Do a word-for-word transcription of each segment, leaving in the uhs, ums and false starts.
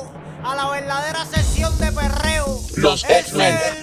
a la verdadera sesión de perreo. Los X-Men. Se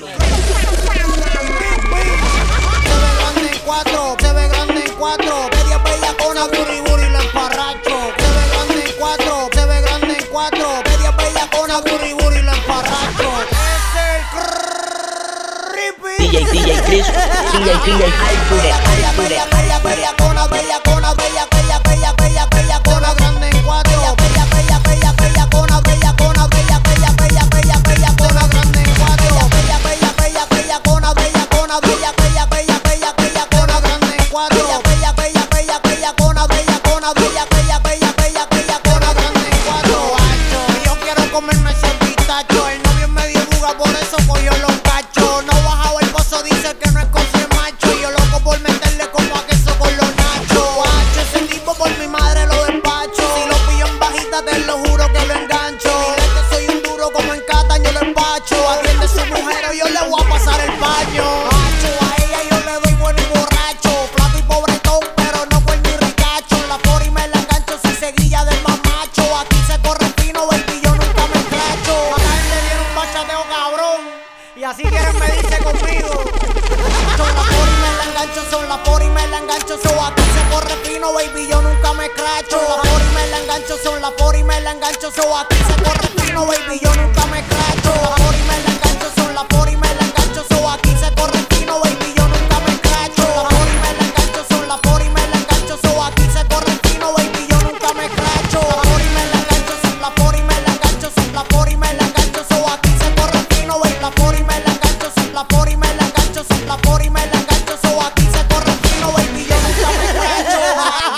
ve grande en cuatro, se ve grande en cuatro. Media bella con a burri burri la emparracho. Se ve grande en cuatro, se ve grande en cuatro. Media bella con a burri burri la emparracho. Es el creepy. D J, D J Chris, D J, D J Alture, Bella, bella, bella, bella con a bella con a bella, bella, bella, bella, bella con a grande en cuatro. Bella, bella, bella, bella con a bella con a bella, bella, bella, bella, bella con a grande en cuatro. Bella, bella, bella, bella con a bella con a bella, bella, bella, bella, bella con a grande en cuatro. Bella, bella, bella, bella con a bella con a bella, bella, bella, bella, bella con a grande en cuatro. Hacho, yo quiero comerme ese pistacho. El novio es medio buga, por eso cogió los cachos. No bajaba el pozo, dice que no es cosa de macho. Y yo loco por meterle como a queso con los nachos. Hacho, ese tipo por mi madre lo despacho. Si lo pillo en bajita, te lo juro que lo engancho. Dile que soy un duro como en Cata, yo lo empacho. Atiende su mujer o yo le voy a pasar el paño. Hacho, a ella yo le doy bueno y borracho. Flaco y pobretón, pero no fue ni ricacho. La por y me la engancho si seguilla del más macho. Aquí se corre fino, baby, yo nunca me escracho. A él le dieron un bachateo cabrón y así quieren medirse conmigo. Son la por y me la engancho, son la por y me la engancho. So aquí se corre fino, baby, yo nunca me escracho. La por y me la engancho, son la por y me la engancho. So aquí se corre fino, baby, yo nunca me escracho. La por y me la engancho, son la por y me la engancho. So aquí se corre fino, baby, yo nunca me escracho. La por y me la engancho, son la por y me la engancho. So aquí se corre fino, baby, yo nunca me escracho. La por y me la engancho, son la por y me la engancho, son la por y me la engancho. So aquí se corre fino, baby, la por y me la engancho, son la por y me la engancho, son la por y me la engancho. So aquí se corre fino, baby, yo nunca me escracho.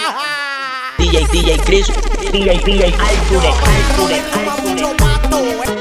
D J, D J Chris, D J, D J Alture, Alture, Fuma Alture. mucho pato.